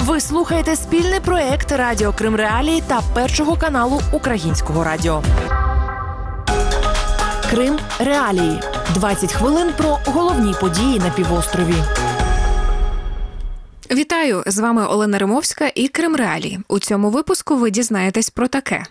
Ви слухаєте спільний проєкт Радіо Крим Реалії та Першого каналу Українського радіо. Крим Реалії. 20 хвилин про головні події на півострові. Вітаю! З вами Олена Римовська і Крим Реалії. У цьому випуску ви дізнаєтесь про таке.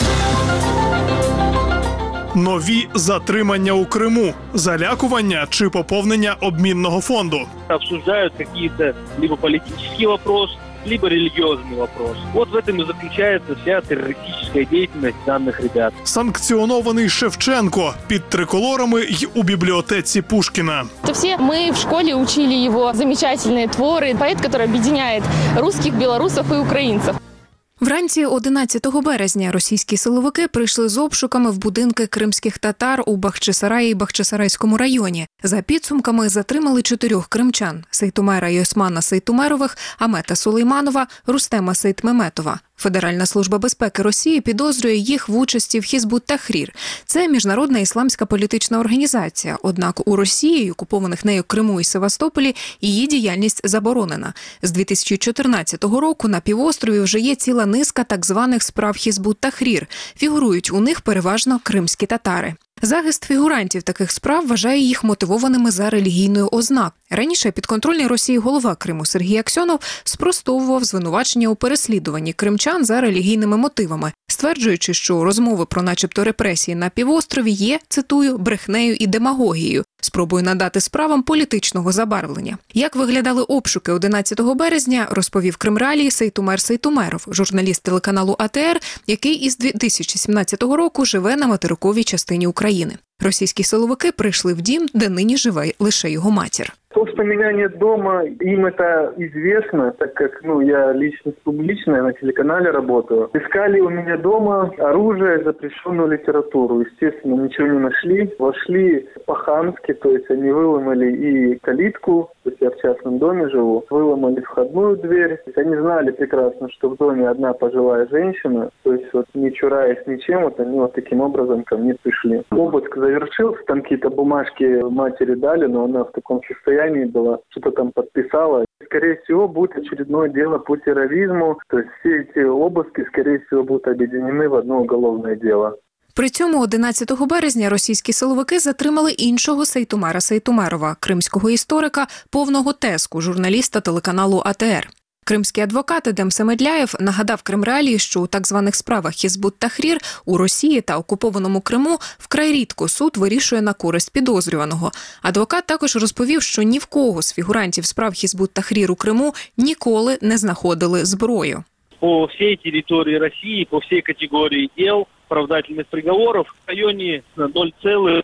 Нові затримання у Криму, залякування чи поповнення обмінного фонду. Обсуждают какие-то либо политический вопрос, либо религиозный вопрос. Вот в этом и заключается вся террористическая деятельность данных ребят. Санкціонований Шевченко під триколорами й у бібліотеці Пушкіна. Это все мы в школе учили его замечательные творы. Поэт, который объединяет русских, белорусов и украинцев. Вранці 11 березня російські силовики прийшли з обшуками в будинки кримських татар у Бахчисараї і Бахчисарайському районі. За підсумками затримали 4 кримчан – Сейтумера і Османа Сейтумерових, Амета Сулейманова, Рустема Сейтмеметова. Федеральна служба безпеки Росії підозрює їх в участі в Хізбут-Тахрір. Це міжнародна ісламська політична організація. Однак у Росії, окупованих нею Криму і Севастополі, її діяльність заборонена. З 2014 року на півострові вже є ціла низка так званих справ Хізбут-Тахрір. Фігурують у них переважно кримські татари. Захист фігурантів таких справ вважає їх мотивованими за релігійною ознакою. Раніше підконтрольний Росії голова Криму Сергій Аксьонов спростовував звинувачення у переслідуванні кримчан за релігійними мотивами, стверджуючи, що розмови про начебто репресії на півострові є, цитую, брехнею і демагогією, спробою надати справам політичного забарвлення. Як виглядали обшуки 11 березня, розповів Крим Реалії Сейтумер Сейтумеров, журналіст телеканалу АТР, який із 2017 року живе на материковій частині України. Російські силовики прийшли в дім, де нині живе лише його матір. То, что меня нет дома, им это известно, так как, я личность публичная, на телеканале работаю. Искали у меня дома оружие, запрещенную литературу. Естественно, ничего не нашли. Вошли по-хамски, то есть они выломали и калитку, то есть я в частном доме живу, выломали входную дверь. То есть они знали прекрасно, что в доме одна пожилая женщина, то есть не чураясь ничем, они таким образом ко мне пришли. Обыск завершился, там какие-то бумажки матери дали, но она в таком состоянии была, что-то там подписала. Скорее всего, будет очередное дело по терроризму. То есть все эти обыски, скорее всего, будут объединены в одно уголовное дело. При цьому 11 березня російські силовики затримали іншого Сейтумера Сейтумерова, кримського історика, повного тезку, журналіста телеканалу АТР. Кримський адвокат Едем Семедляєв нагадав Крим Реалії, що у так званих справах Хізбут-Тахрір у Росії та окупованому Криму вкрай рідко суд вирішує на користь підозрюваного. Адвокат також розповів, що ні в кого з фігурантів справ Хізбут-Тахрір у Криму ніколи не знаходили зброю. По всей территории России, по всей категории дел, оправдательных приговоров в районе 0,2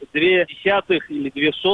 или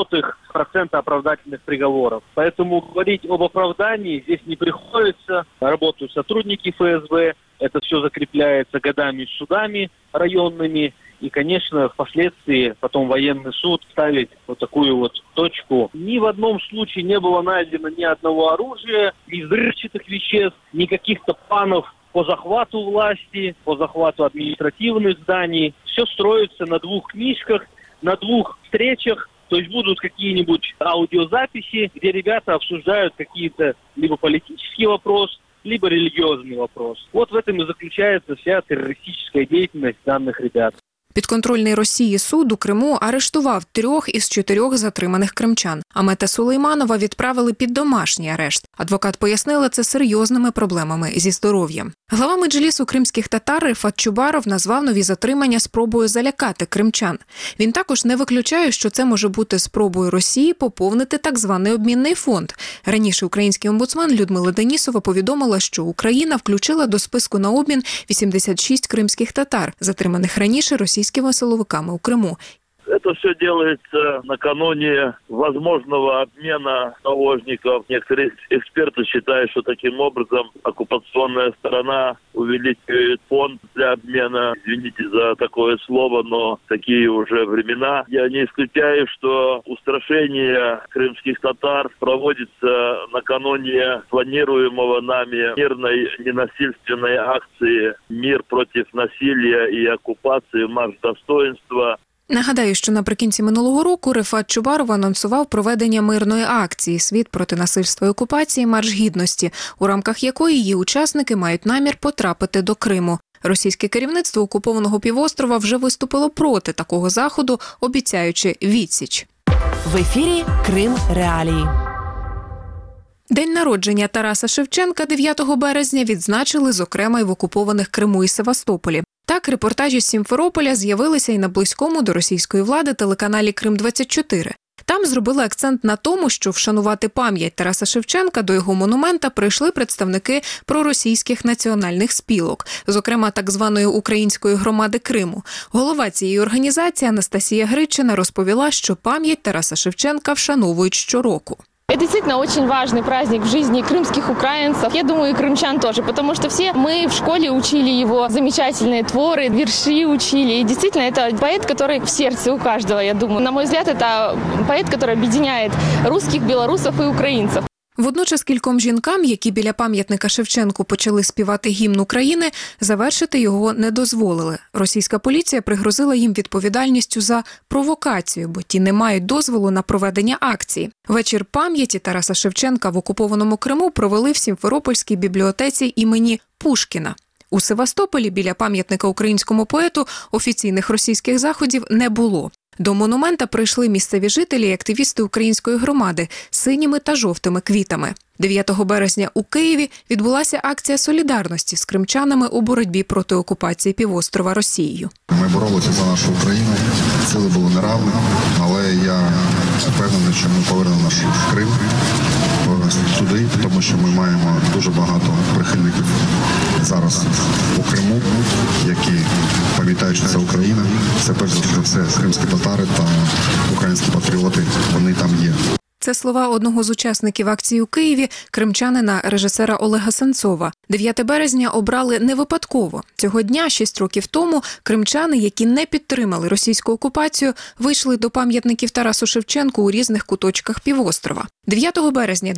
0,02% оправдательных приговоров. Поэтому говорить об оправдании здесь не приходится. Работают сотрудники ФСБ, это все закрепляется годами с судами районными. И, конечно, впоследствии потом военный суд ставит вот такую точку. Ни в одном случае не было найдено ни одного оружия, ни взрывчатых веществ, ни каких-то планов по захвату власти, по захвату административных зданий. Все строится на 2 книжках, на 2 встречах. То есть будут какие-нибудь аудиозаписи, где ребята обсуждают какие-то либо политический вопрос, либо религиозный вопрос. Вот в этом и заключается вся террористическая деятельность данных ребят. Підконтрольний Росії суд у Криму арештував 3 із 4 затриманих кримчан. Амета Сулейманова відправили під домашній арешт. Адвокат пояснила це серйозними проблемами зі здоров'ям. Глава меджлісу кримських татар Рифат Чубаров назвав нові затримання спробою залякати кримчан. Він також не виключає, що це може бути спробою Росії поповнити так званий обмінний фонд. Раніше український омбудсмен Людмила Денісова повідомила, що Україна включила до списку на обмін 86 кримських татар, затриманих раніше російськими силовиками у Криму. Это все делается накануне возможного обмена наложников. Некоторые эксперты считают, что таким образом оккупационная сторона увеличивает фонд для обмена. Извините за такое слово, но такие уже времена. Я не исключаю, что устрашение крымских татар проводится накануне планируемого нами мирной ненасильственной акции «Мир против насилия и оккупации. Марш достоинства». Нагадаю, що наприкінці минулого року Рефат Чубаров анонсував проведення мирної акції «Світ проти насильства і окупації. Марш гідності», у рамках якої її учасники мають намір потрапити до Криму. Російське керівництво окупованого півострова вже виступило проти такого заходу, обіцяючи відсіч. В ефірі Крим Реалії. День народження Тараса Шевченка 9 березня відзначили, зокрема, й в окупованих Криму і Севастополі. Так, репортажі з Сімферополя з'явилися й на близькому до російської влади телеканалі «Крим-24». Там зробили акцент на тому, що вшанувати пам'ять Тараса Шевченка до його монумента прийшли представники проросійських національних спілок, зокрема так званої української громади Криму. Голова цієї організації Анастасія Гридчина розповіла, що пам'ять Тараса Шевченка вшановують щороку. Это действительно очень важный праздник в жизни крымских украинцев. Я думаю, и крымчан тоже, потому что все мы в школе учили его замечательные творы, верши учили. И действительно, это поэт, который в сердце у каждого, я думаю. На мой взгляд, это поэт, который объединяет русских, белорусов и украинцев. Водночас кільком жінкам, які біля пам'ятника Шевченку почали співати гімн України, завершити його не дозволили. Російська поліція пригрозила їм відповідальністю за провокацію, бо ті не мають дозволу на проведення акції. Вечір пам'яті Тараса Шевченка в окупованому Криму провели в Сімферопольській бібліотеці імені Пушкіна. У Севастополі біля пам'ятника українському поету офіційних російських заходів не було. До монумента прийшли місцеві жителі і активісти української громади з синіми та жовтими квітами. 9 березня у Києві відбулася акція солідарності з кримчанами у боротьбі проти окупації півострова Росією. Ми боролися за нашу Україну, сили були неравні, але я впевнений, що ми повернемо наш Крим туди, тому що ми маємо дуже багато прихильників зараз у Криму, які пам'ятають, що це Україна. Це перш за все кримські татари та українські патріоти, вони там є. Це слова одного з учасників акції у Києві, кримчанина режисера Олега Сенцова. 9 березня обрали не випадково. Цього дня, 6 років тому, кримчани, які не підтримали російську окупацію, вийшли до пам'ятників Тарасу Шевченку у різних куточках півострова. 9 березня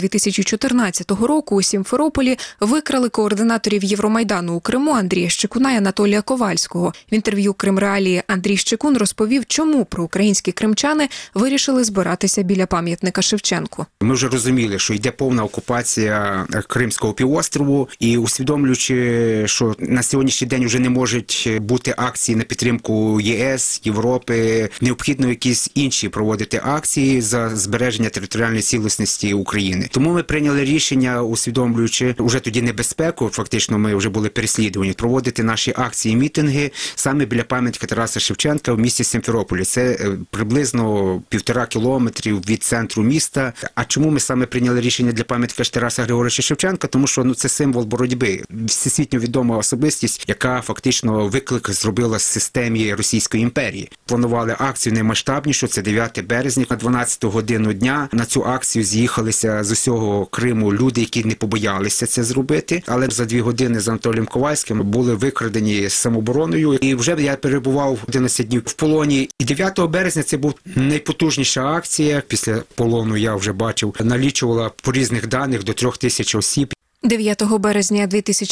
2014 року у Сімферополі викрали координаторів Євромайдану у Криму Андрія Щекуна і Анатолія Ковальського. В інтерв'ю «Крим Реалії» Андрій Щекун розповів, чому проукраїнські кримчани вирішили збиратися біля пам'ятника Шевченку. Ми вже розуміли, що йде повна окупація Кримського півострову, і усвідомлюючи, що на сьогоднішній день вже не можуть бути акції на підтримку ЄС, Європи, необхідно якісь інші проводити акції за збереження територіальної цілісності України. Тому ми прийняли рішення, усвідомлюючи вже тоді небезпеку, фактично ми вже були переслідувані, проводити наші акції, мітинги саме біля пам'ятника Тараса Шевченка в місті Сімферополі. Це приблизно 1,5 кілометрів від центру міста. А чому ми саме прийняли рішення для пам'ятника Тараса Григоровича Шевченка? Тому що це символ боротьби. Всесвітньо відома особистість, яка фактично виклик зробила з системі Російської імперії. Планували акцію наймасштабнішу, це 9 березня, на 12 годину дня. На цю акцію з'їхалися з усього Криму люди, які не побоялися це зробити. Але за 2 години з Анатолієм Ковальським були викрадені самообороною. І вже я перебував 11 днів в полоні. І 9 березня це був найпотужніша акція. Після полону я вже бачив, налічувала по різних даних до 3000 осіб. 9 березня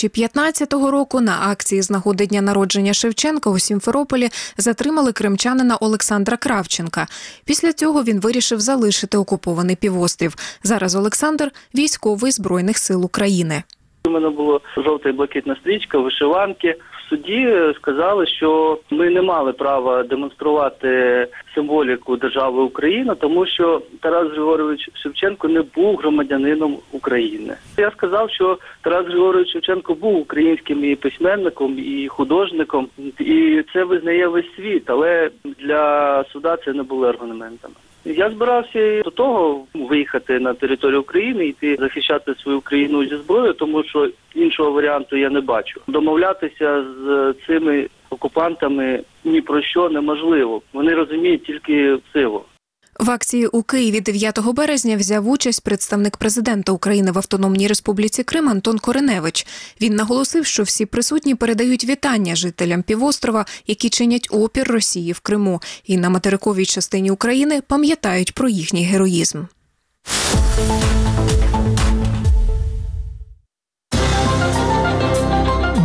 2015 року на акції з нагоди дня народження Шевченка у Сімферополі затримали кримчанина Олександра Кравченка. Після цього він вирішив залишити окупований півострів. Зараз Олександр – військовий Збройних сил України. У мене була жовта і блакитна стрічка, вишиванки. В суді сказали, що ми не мали права демонструвати символіку держави Україна, тому що Тарас Григорович Шевченко не був громадянином України. Я сказав, що Тарас Григорович Шевченко був українським і письменником, і художником, і це визнає весь світ, але для суда це не було аргументами. Я збирався до того виїхати на територію України, йти захищати свою країну зі зброєю, тому що іншого варіанту я не бачу. Домовлятися з цими окупантами ні про що неможливо. Вони розуміють тільки силу. В акції у Києві 9 березня взяв участь представник президента України в Автономній Республіці Крим Антон Кореневич. Він наголосив, що всі присутні передають вітання жителям півострова, які чинять опір Росії в Криму, і на материковій частині України пам'ятають про їхній героїзм.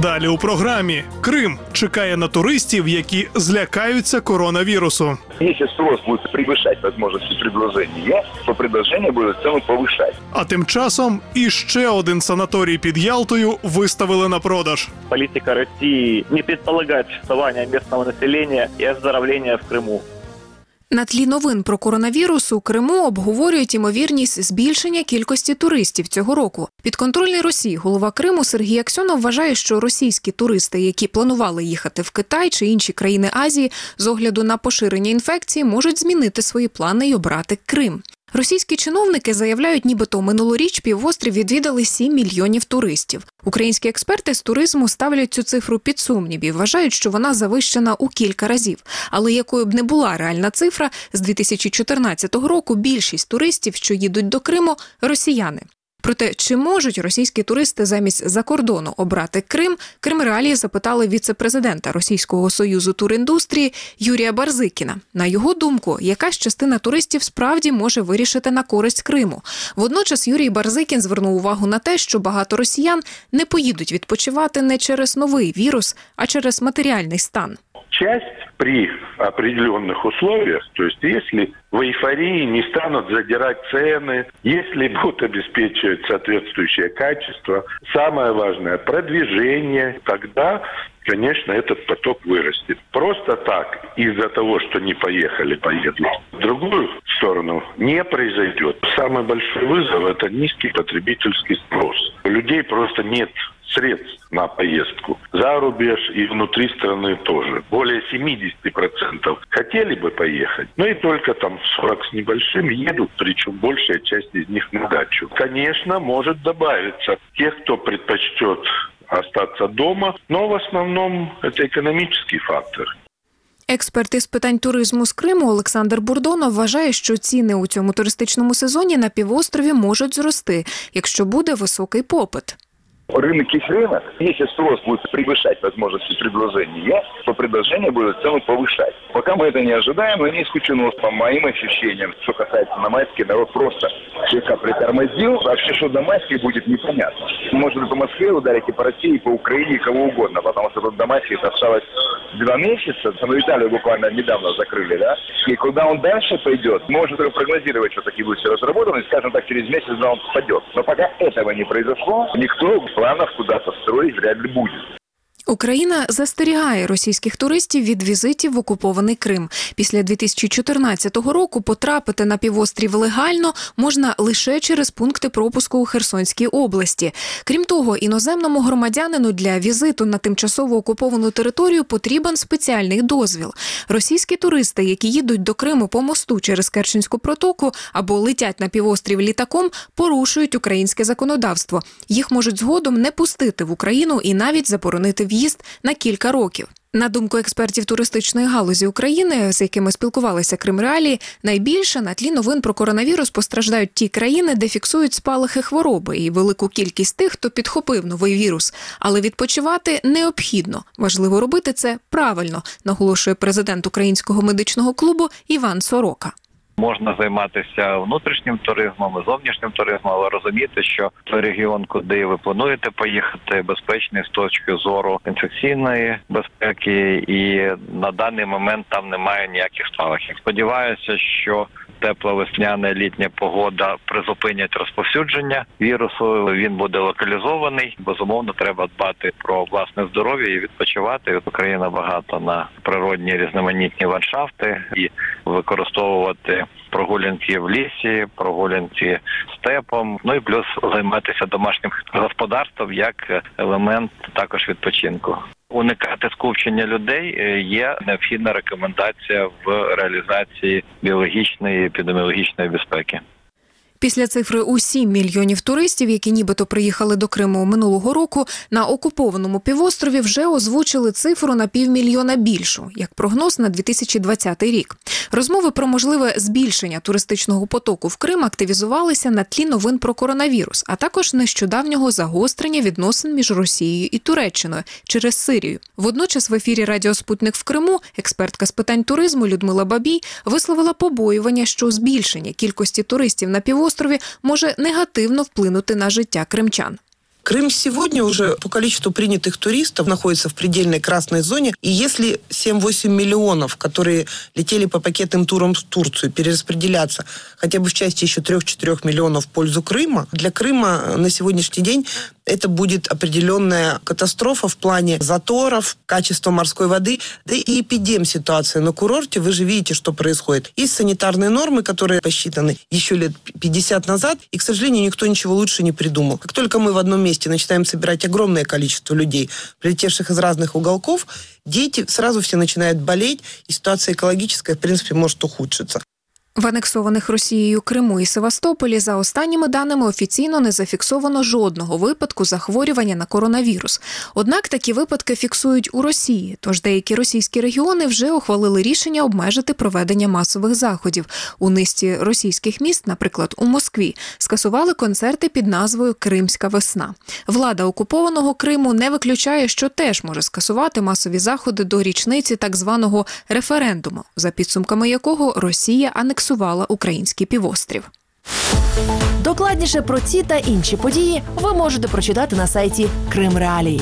Далі у програмі Крим чекає на туристів, які злякаються коронавірусу. Если спрос будет превышать возможности предложения, то предложение будет цену повышать. А тим часом іще один санаторій під Ялтою виставили на продаж. Политика России не предполагает существование местного населения и оздоровления в Крыму. На тлі новин про коронавірус у Криму обговорюють ймовірність збільшення кількості туристів цього року. Підконтрольний Росії голова Криму Сергій Аксьонов вважає, що російські туристи, які планували їхати в Китай чи інші країни Азії, з огляду на поширення інфекції, можуть змінити свої плани і обрати Крим. Російські чиновники заявляють, нібито минулоріч півострів відвідали 7 мільйонів туристів. Українські експерти з туризму ставлять цю цифру під сумнів і вважають, що вона завищена у кілька разів. Але якою б не була реальна цифра, з 2014 року більшість туристів, що їдуть до Криму – росіяни. Проте, чи можуть російські туристи замість закордону обрати Крим, Кримреалії запитали віце-президента Російського союзу туріндустрії Юрія Барзикіна. На його думку, якась частина туристів справді може вирішити на користь Криму. Водночас Юрій Барзикін звернув увагу на те, що багато росіян не поїдуть відпочивати не через новий вірус, а через матеріальний стан. Часть при определенных условиях, то есть если в эйфории не станут задирать цены, если будут обеспечивать соответствующее качество, самое важное – продвижение, тогда, конечно, этот поток вырастет. Просто так, из-за того, что не поехали, поедут в другую сторону, не произойдет. Самый большой вызов – это низкий потребительский спрос. У людей просто нет средств на поездку. За рубеж и внутри страны тоже. Более 70% хотели бы поехать, но и только там 40 с небольшим едут, причем большая часть из них на дачу. Конечно, может добавиться тех, кто предпочтет остаться дома, но в основном это экономический фактор. Експерт із питань туризму з Криму Олександр Бурдонов вважає, що ціни у цьому туристичному сезоні на півострові можуть зрости, якщо буде високий попит. Рынок есть рынок. Если спрос будет превышать возможности предложения, то предложение будет цену повышать. Пока мы это не ожидаем, но не исключено, по моим ощущениям, что касается на майске, народ просто слегка притормозил. Вообще, что до майски будет, непонятно. Может по Москве ударить и по России, и по Украине, и кого угодно, потому что до майски это осталось 2 месяца. Но Италию буквально недавно закрыли, да? И куда он дальше пойдет, можно только прогнозировать, что такие будут все разработаны, и, скажем так, через месяц-два он спадет. Но пока этого не произошло, никто планов куда-то строить вряд ли будет. Україна застерігає російських туристів від візитів в окупований Крим. Після 2014 року потрапити на півострів легально можна лише через пункти пропуску у Херсонській області. Крім того, іноземному громадянину для візиту на тимчасово окуповану територію потрібен спеціальний дозвіл. Російські туристи, які їдуть до Криму по мосту через Керченську протоку або летять на півострів літаком, порушують українське законодавство. Їх можуть згодом не пустити в Україну і навіть заборонити в'їзд на кілька років. На думку експертів туристичної галузі України, з якими спілкувалися Кримреалії, найбільше на тлі новин про коронавірус постраждають ті країни, де фіксують спалахи хвороби і велику кількість тих, хто підхопив новий вірус. Але відпочивати необхідно. Важливо робити це правильно, наголошує президент Українського медичного клубу Іван Сорока. Можна займатися внутрішнім туризмом і зовнішнім туризмом, але розуміти, що той регіон, куди ви плануєте поїхати, безпечний з точки зору інфекційної безпеки, і на даний момент там немає ніяких спалахів. Сподіваюся, що тепла весняна літня погода призупинять розповсюдження вірусу, він буде локалізований. Безумовно, треба дбати про власне здоров'я і відпочивати. Україна багато на природні різноманітні ландшафти і використовувати прогулянки в лісі, прогулянки степом, ну і плюс займатися домашнім господарством як елемент також відпочинку. Уникати скупчення людей є необхідна рекомендація в реалізації біологічної і епідеміологічної безпеки. Після цифри у 7 мільйонів туристів, які нібито приїхали до Криму минулого року, на окупованому півострові вже озвучили цифру на 500 000 більшу, як прогноз на 2020 рік. Розмови про можливе збільшення туристичного потоку в Крим активізувалися на тлі новин про коронавірус, а також нещодавнього загострення відносин між Росією і Туреччиною через Сирію. Водночас в ефірі «Радіо Спутник» в Криму експертка з питань туризму Людмила Бабій висловила побоювання, що збільшення кількості туристів на півострові може негативно вплинути на життя кримчан. Крым сегодня уже по количеству принятых туристов находится в предельной красной зоне. И если 7-8 миллионов, которые летели по пакетным турам в Турцию, перераспределяться хотя бы в части еще 3-4 миллионов в пользу Крыма, для Крыма на сегодняшний день это будет определенная катастрофа в плане заторов, качества морской воды, да и эпидем-ситуация на курорте. Вы же видите, что происходит. Есть санитарные нормы, которые посчитаны еще лет 50 назад, и, к сожалению, никто ничего лучше не придумал. Как только мы в одном месте начинаем собирать огромное количество людей, прилетевших из разных уголков, дети сразу все начинают болеть, и ситуация экологическая, в принципе, может ухудшиться. В анексованих Росією Криму і Севастополі за останніми даними офіційно не зафіксовано жодного випадку захворювання на коронавірус. Однак такі випадки фіксують у Росії, тож деякі російські регіони вже ухвалили рішення обмежити проведення масових заходів. У низці російських міст, наприклад, у Москві, скасували концерти під назвою «Кримська весна». Влада окупованого Криму не виключає, що теж може скасувати масові заходи до річниці так званого референдуму, за підсумками якого Росія анексувала український півострів. Докладніше про ці та інші події ви можете прочитати на сайті Крим Реалії.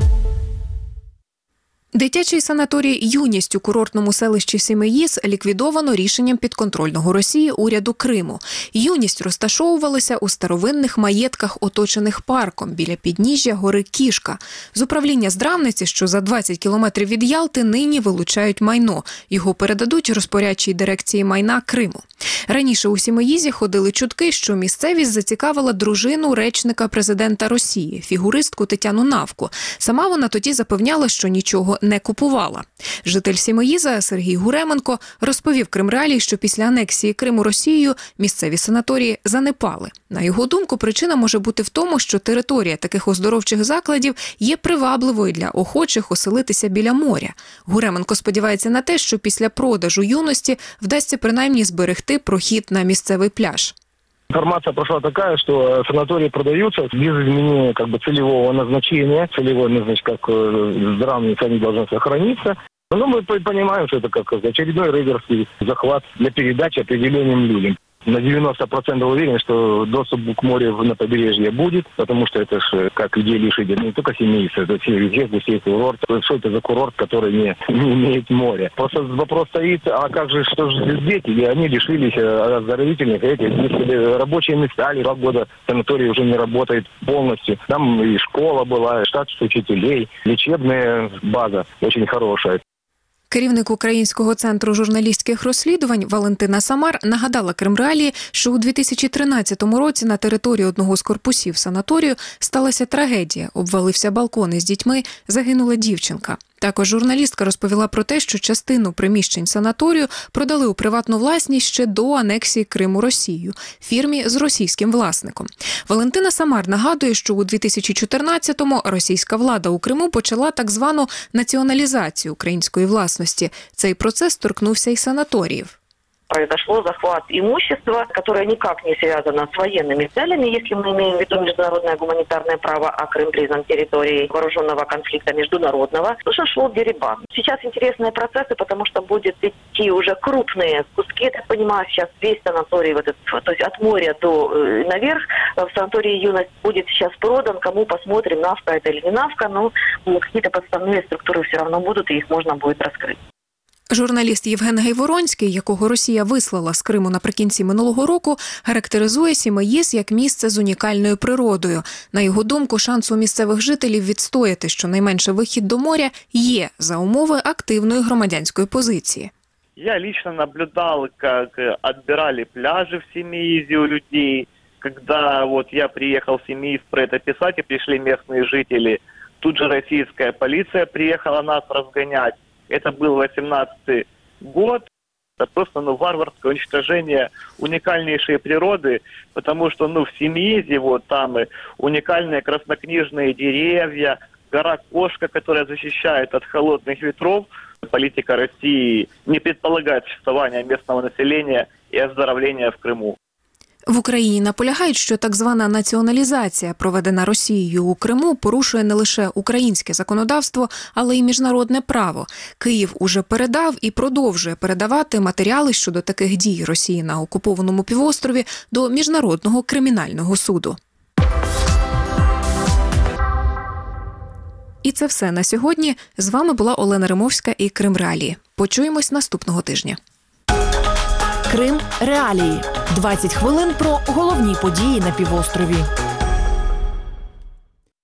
Дитячий санаторій «Юність» у курортному селищі Семиїз ліквідовано рішенням підконтрольного Росії уряду Криму. «Юність» розташовувалася у старовинних маєтках, оточених парком, біля підніжжя гори Кішка. З управління Здравниці, що за 20 кілометрів від Ялти, нині вилучають майно. Його передадуть розпорядчій дирекції майна Криму. Раніше у Семиїзі ходили чутки, що місцевість зацікавила дружину речника президента Росії, фігуристку Тетяну Навку. Сама вона тоді запевняла, що нічого не купувала. Житель Семиїза Сергій Гуременко розповів Крим Реалії, що після анексії Криму Росією місцеві санаторії занепали. На його думку, причина може бути в тому, що територія таких оздоровчих закладів є привабливою для охочих оселитися біля моря. Гуременко сподівається на те, що після продажу «Юності» вдасться принаймні зберегти прохід на місцевий пляж. Информация прошла такая, что санатории продаются без изменения целевого назначения. Целевое назначение, как здравница, они должны сохраниться. Но мы понимаем, что это очередной рейдерский захват для передачи определенным людям. На 90% уверен, что доступ к морю на побережье будет, потому что это же, как где лишить, не только Семииз, это все курорт. Что это за курорт, который не имеет моря? Просто вопрос стоит, а как же, что же здесь дети? И они лишились оздоровительных этих. Если рабочие места, 2 года санаторий уже не работает полностью. Там и школа была, и штат учителей, лечебная база очень хорошая. Керівник Українського центру журналістських розслідувань Валентина Самар нагадала Крим Реалії, що у 2013 році на території одного з корпусів санаторію сталася трагедія. Обвалився балкон із дітьми, загинула дівчинка. Також журналістка розповіла про те, що частину приміщень санаторію продали у приватну власність ще до анексії Криму Росією фірмі з російським власником. Валентина Самар нагадує, що у 2014-му російська влада у Криму почала так звану націоналізацію української власності. Цей процес торкнувся й санаторіїв. Произошло захват имущества, которое никак не связано с военными целями, если мы имеем в виду международное гуманитарное право, а Крым признан территорией вооруженного конфликта международного. Уже шел дерибан. Сейчас интересные процессы, потому что будет идти уже крупные куски. Я так понимаю, сейчас весь санаторий, то есть от моря до наверх, в санатории «Юность» будет сейчас продан. Кому посмотрим, Навка это или не Навка, но какие-то подставные структуры все равно будут, и их можно будет раскрыть. Журналіст Євген Гайворонський, якого Росія вислала з Криму наприкінці минулого року, характеризує Семиїз як місце з унікальною природою. На його думку, шанс у місцевих жителів відстояти щонайменше вихід до моря є за умови активної громадянської позиції. Я лично наблюдал, как отбирали пляжи в Семиизе у людей. Когда я приехал в Семииз про это писать, и пришли местные жители, тут же российская полиция приехала нас разгонять. Это был 18-й год. Это просто варварское уничтожение уникальнейшей природы, потому что в Семиизе там уникальные краснокнижные деревья, гора Кошка, которая защищает от холодных ветров. Политика России не предполагает существования местного населения и оздоровления в Крыму. В Україні наполягають, що так звана націоналізація, проведена Росією у Криму, порушує не лише українське законодавство, але й міжнародне право. Київ уже передав і продовжує передавати матеріали щодо таких дій Росії на окупованому півострові до Міжнародного кримінального суду. це все на сьогодні. З вами була Олена Римовська і Крим Реалії. Почуємось наступного тижня. Крим Реалії. 20 хвилин про головні події на півострові.